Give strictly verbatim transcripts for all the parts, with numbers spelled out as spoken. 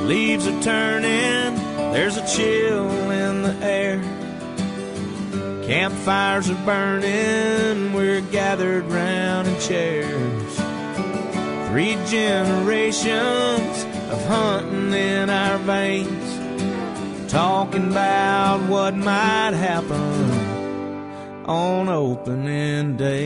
Leaves are turning, there's a chill in the air. Campfires are burning, we're gathered round in chairs. Three generations of hunting in our veins, talking about what might happen on opening day.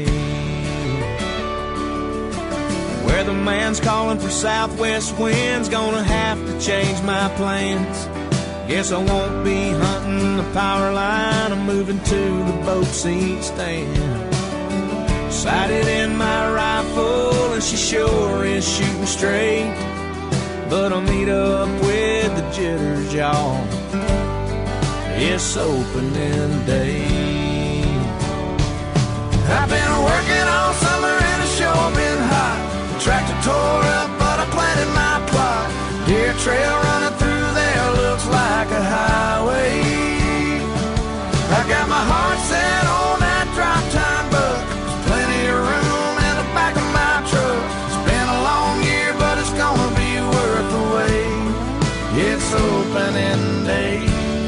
Weatherman's calling for southwest winds, gonna have to change my plans. Guess I won't be hunting the power line, I'm moving to the boat seat stand. Sighted in my rifle and she sure is shooting straight, but I'll meet up with the jitters, y'all. It's opening day. I've been working all summer and it's sure been hot. The tractor tore up, but I planted my plot. Deer trail running through there looks like a highway. I got my heart set on that drop time buck. There's plenty of room in the back of my truck. It's been a long year, but it's gonna be worth the wait. It's opening day.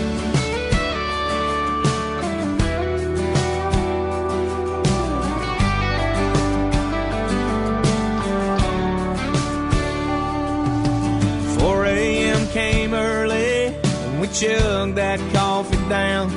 four a.m. came early, and we chugged that coffee down.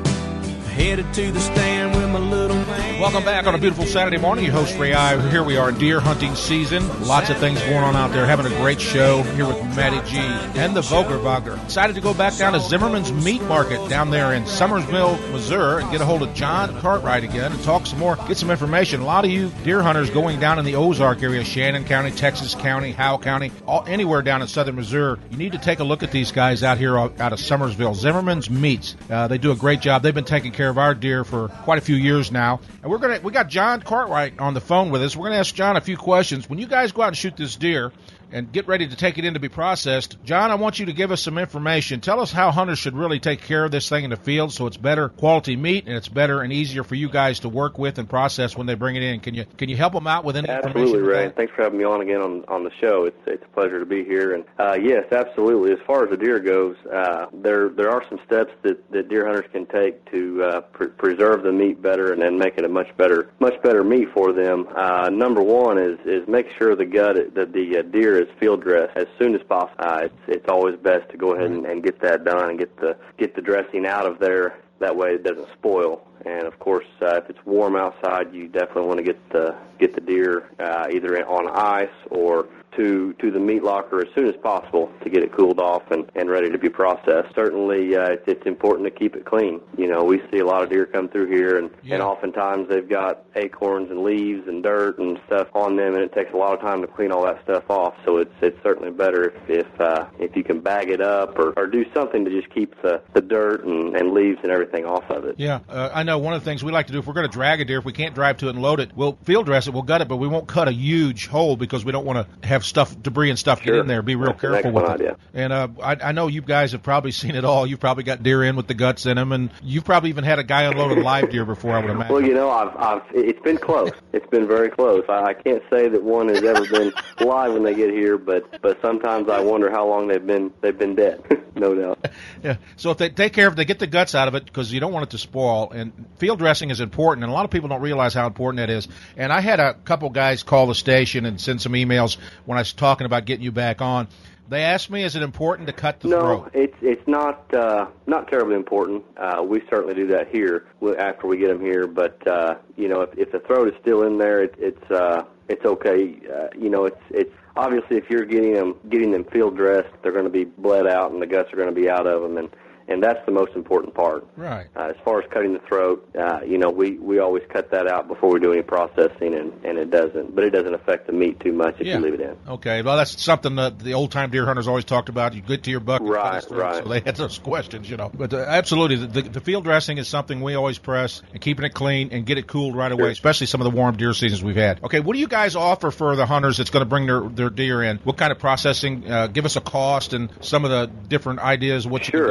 Headed to the stand with my little man. Welcome back on a beautiful Saturday morning. Your host, Ray I. Here we are in deer hunting season. Lots of things going on out there. Having a great show here with Matty G and the Vogelwager. Excited to go back down to Zimmerman's Meat Market down there in Summersville, Missouri, and get a hold of John Cartwright again and talk some more, get some information. A lot of you deer hunters going down in the Ozark area, Shannon County, Texas County, Howe County, all, anywhere down in southern Missouri, you need to take a look at these guys out here out of Summersville. Zimmerman's Meats. Uh, they do a great job. They've been taking care of our deer for quite a few years now. And we're gonna we got John Cartwright on the phone with us. We're gonna ask John a few questions. When you guys go out and shoot this deer and get ready to take it in to be processed, John, I want you to give us some information. Tell us how hunters should really take care of this thing in the field so it's better quality meat and it's better and easier for you guys to work with and process when they bring it in. Can you can you help them out with any absolutely, information? Absolutely, Ray. Thanks for having me on again on, on the show. It's it's a pleasure to be here. And uh, yes, absolutely. As far as the deer goes, uh, there there are some steps that, that deer hunters can take to uh, pre- preserve the meat better and then make it a much better much better meat for them. Uh, number one is is make sure the gut that the uh, deer is field dressed as soon as possible. Uh, it's it's always best to go ahead and, and get that done and get the get the dressing out of there. That way it doesn't spoil. And of course, uh, if it's warm outside, you definitely want to get the get the deer uh, either on ice or to to the meat locker as soon as possible to get it cooled off and, and ready to be processed. Certainly, uh, it's, it's important to keep it clean. You know, we see a lot of deer come through here, and, yeah. and oftentimes they've got acorns and leaves and dirt and stuff on them, and it takes a lot of time to clean all that stuff off. So it's it's certainly better if if, uh, if you can bag it up or, or do something to just keep the, the dirt and, and leaves and everything off of it. Yeah, uh, I know one of the things we like to do, if we're going to drag a deer, if we can't drive to it and load it, we'll field dress it, we'll gut it, but we won't cut a huge hole because we don't want to have stuff, debris and stuff sure. get in there. Be real That's careful with it. Idea. And uh, I, I know you guys have probably seen it all. You've probably got deer in with the guts in them, and you've probably even had a guy unload a live deer before, I would imagine. Well, you know, I've, I've it's been close. It's been very close. I, I can't say that one has ever been live when they get here, but but sometimes I wonder how long they've been they've been dead. No doubt. Yeah. So if they take care of it, they get the guts out of it because you don't want it to spoil. And field dressing is important, and a lot of people don't realize how important that is. And I had a couple guys call the station and send some emails when I was talking about getting you back on. They asked me, is it important to cut the no, throat? No, it's it's not uh, not terribly important. Uh, we certainly do that here after we get them here. But uh, you know, if, if the throat is still in there, it, it's uh, it's okay. Uh, you know, it's it's obviously if you're getting them getting them field dressed, they're going to be bled out and the guts are going to be out of them, and and that's the most important part. Right. Uh, as far as cutting the throat, uh, you know, we, we always cut that out before we do any processing, and, and it doesn't. But it doesn't affect the meat too much if yeah. you leave it in. Okay. Well, that's something that the old-time deer hunters always talked about. You get to your buck and right, cut his throat. Right. So they had those questions, you know. But uh, absolutely, the, the field dressing is something we always press, and keeping it clean and get it cooled right away, sure. especially some of the warm deer seasons we've had. Okay, what do you guys offer for the hunters that's going to bring their, their deer in? What kind of processing? Uh, give us a cost and some of the different ideas of what you sure, can do absolutely.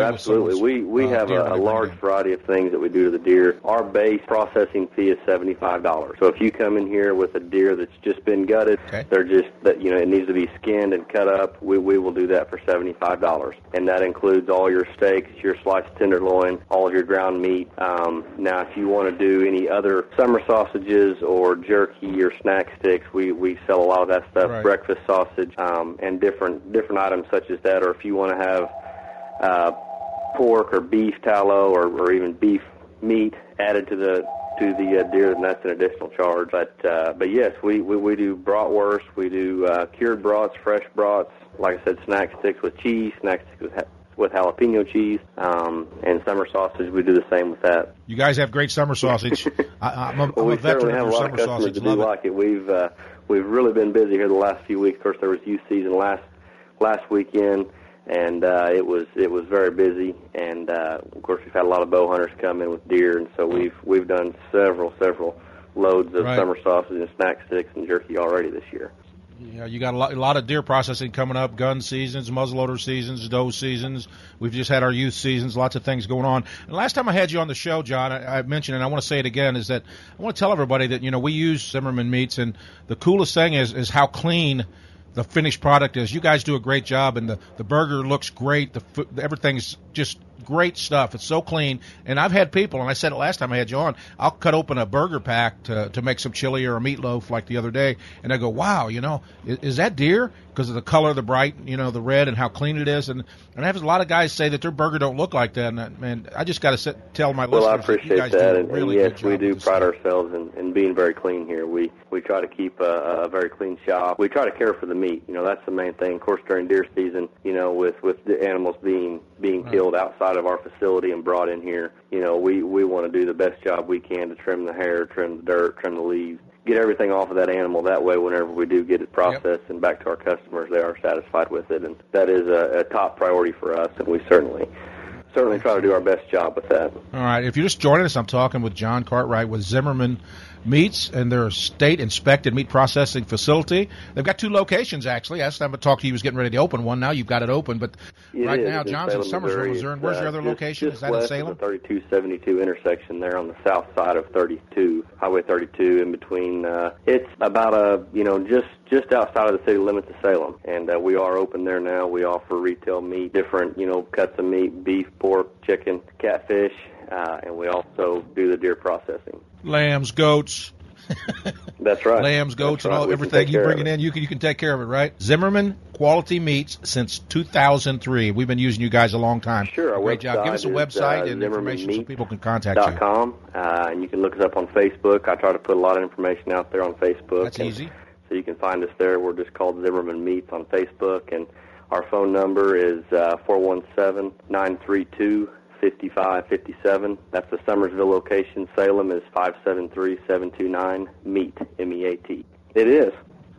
absolutely. We we uh, have a, a large variety of things that we do to the deer. Our base processing fee is seventy-five dollars. So if you come in here with a deer that's just been gutted, okay. they're just that you know it needs to be skinned and cut up. We we will do that for seventy-five dollars, and that includes all your steaks, your sliced tenderloin, all of your ground meat. Um, now, if you want to do any other summer sausages or jerky or snack sticks, we we sell a lot of that stuff. Right. Breakfast sausage um, and different different items such as that. Or if you want to have uh, pork or beef tallow or, or even beef meat added to the to the uh, deer, then that's an additional charge. But uh, but yes, we, we, we do bratwurst, we do uh, cured brats, fresh brats, like I said, snack sticks with cheese, snack sticks with, ha- with jalapeno cheese, um, and summer sausage. We do the same with that. You guys have great summer sausage. I, I'm a, well, I'm we a veteran certainly of have your a lot summer of customers sausage. that do Love it. like it. We've uh, we've really been busy here the last few weeks. Of course, there was youth season last last weekend. And uh, it was it was very busy, and uh, of course we've had a lot of bow hunters come in with deer, and so we've we've done several several loads of Right. summer sausage and snack sticks and jerky already this year. Yeah, you got a lot, a lot of deer processing coming up, gun seasons, muzzleloader seasons, doe seasons. We've just had our youth seasons, lots of things going on. And last time I had you on the show, John, I, I mentioned, and I want to say it again, is that I want to tell everybody that, you know, we use Zimmerman meats, and the coolest thing is is how clean the finished product is. You guys do a great job, and the, the burger looks great. The food, everything's just great stuff. It's so clean. And I've had people, and I said it last time I had you on, I'll cut open a burger pack to, to make some chili or a meatloaf like the other day, and I go, wow, you know, is, is that deer? Because of the color, the bright, you know, the red, and how clean it is. And, and I have a lot of guys say that their burger don't look like that. And, man, I just got to tell my Well, I listeners that you appreciate guys that, do a and, really and yes, good job we do with this pride stuff. ourselves in, in being very clean here. We we try to keep a, a very clean shop. We try to care for the meat. You know, that's the main thing. Of course, during deer season, you know, with with the animals being being Right. killed outside of our facility and brought in here, you know, we we want to do the best job we can to trim the hair, trim the dirt, trim the leaves, get everything off of that animal. That way, whenever we do get it processed Yep. and back to our customers, they are satisfied with it, and that is a, a top priority for us, and we certainly certainly try to do our best job with that. All right. If you're just joining us, I'm talking with John Cartwright with Zimmerman Meats and their state-inspected meat processing facility. They've got two locations, actually. Last time I talked to you, he was getting ready to open one. Now you've got it open. But It right is. now, It's in John's in Salem, Summersville, Missouri. Missouri. And where's It's, your uh, other just- location? Just Is that in west Salem? of the thirty-two seventy-two intersection there on the south side of thirty-two, Highway thirty-two, in between. Uh, it's about a, you know, just just outside of the city limits of Salem. And uh, we are open there now. We offer retail meat, different, you know, cuts of meat, beef, pork, chicken, catfish, uh, and we also do the deer processing. Lambs, goats. That's right. Lambs, goats, That's and right. all We can everything take you care bring of it in, you can you can take care of it, right? Zimmerman Quality Meats since two thousand three. We've been using you guys a long time. Sure. Our Great job. Give us a website is, website uh, and information so people can contact dot you. com, uh, and you can look us up on Facebook. I try to put a lot of information out there on Facebook. That's and easy. So you can find us there. We're just called Zimmerman Meats on Facebook, and our phone number is uh, four one seven, nine three two, five five five seven. That's the Summersville location. Salem is five seven three, seven two nine, meat, M E A T. It is.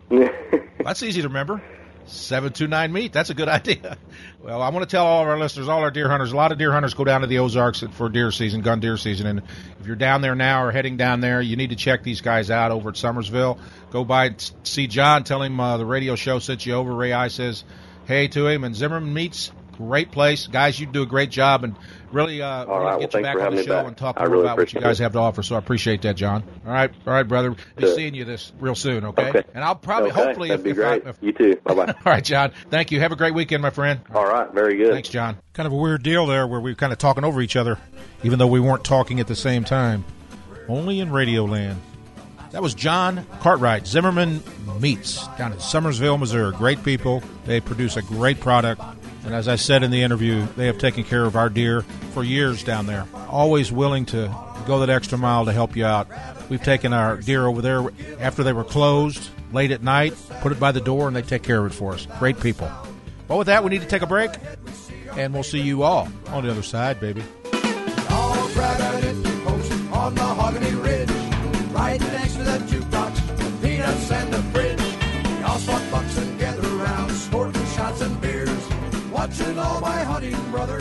That's easy to remember. seven two nine meat. That's a good idea. Well, I want to tell all of our listeners, all our deer hunters, a lot of deer hunters go down to the Ozarks for deer season, gun deer season. And if you're down there now or heading down there, you need to check these guys out over at Summersville. Go by and see John. Tell him uh, the radio show sent you over. Ray I says hey to him. And Zimmerman Meats, great place. Guys, you do a great job. And really, uh, All really right, get well, you thanks back for on having the me show back. and talk I more really about what you appreciate guys it. have to offer. So I appreciate that, John. All right, all right, brother. Be Good. seeing you this real soon, okay? Okay. And I'll probably, okay. hopefully, That'd if, be if great. I, if, You too. Bye-bye. all right, John. Thank you. Have a great weekend, my friend. All right, very good. Thanks, John. Kind of a weird deal there where we were kind of talking over each other, even though we weren't talking at the same time. Only in Radio Land. That was John Cartwright, Zimmerman Meats, down in Summersville, Missouri. Great people. They produce a great product. And as I said in the interview, they have taken care of our deer for years down there. Always willing to go that extra mile to help you out. We've taken our deer over there after they were closed, late at night, put it by the door, and they take care of it for us. Great people. Well, with that, we need to take a break, and we'll see you all on the other side, baby. All proud of it, post on Mahogany Ridge, right next to the jukebox, the peanuts and the fridge. Y'all swat bucks and gather around, snorting shots and beers, watching all my hunting brothers